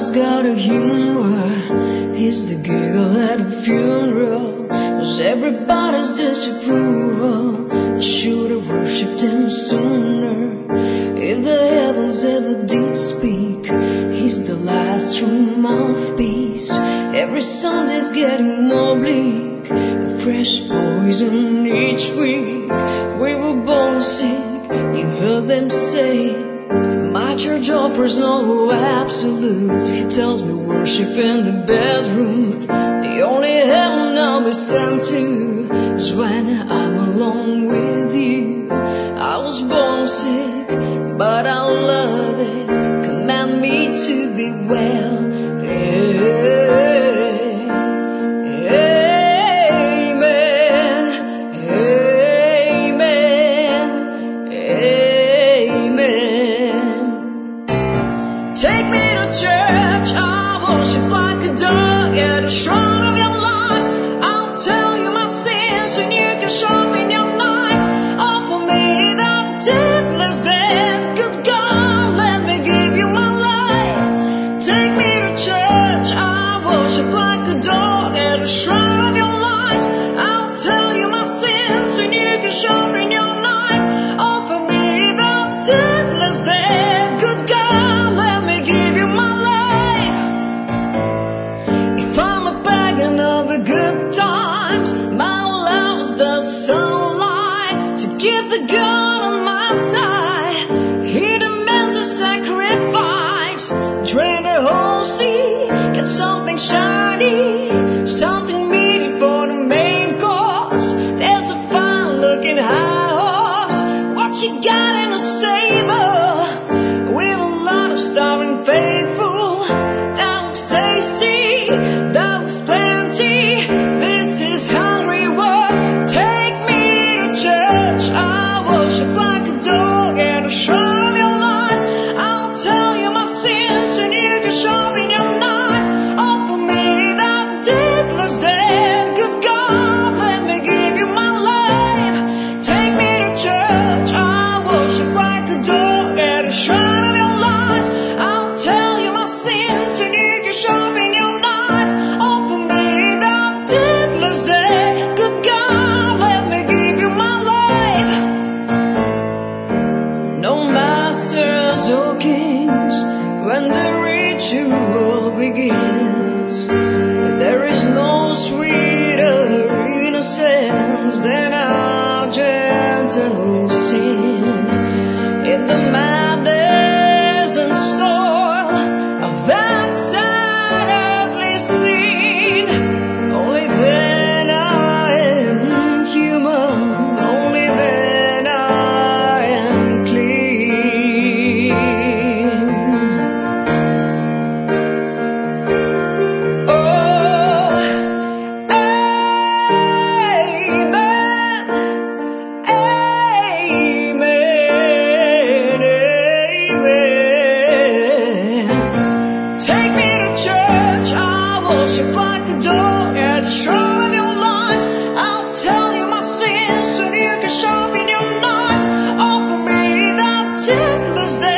Everybody's got a humor. He's the giggle at a funeral. Cause everybody's disapproval. I should have worshipped him sooner. If the heavens ever did speak, he's the last true mouthpiece. Every Sunday's getting more bleak. A fresh poison each week. We were born sick, you heard them say. My church offers no absolutes. He tells me worship in the bedroom. The only heaven I'll be sent to is when I'm alone with you. I was born sick, but I love it. Command me to be well. Show me your night, offer me that timeless day.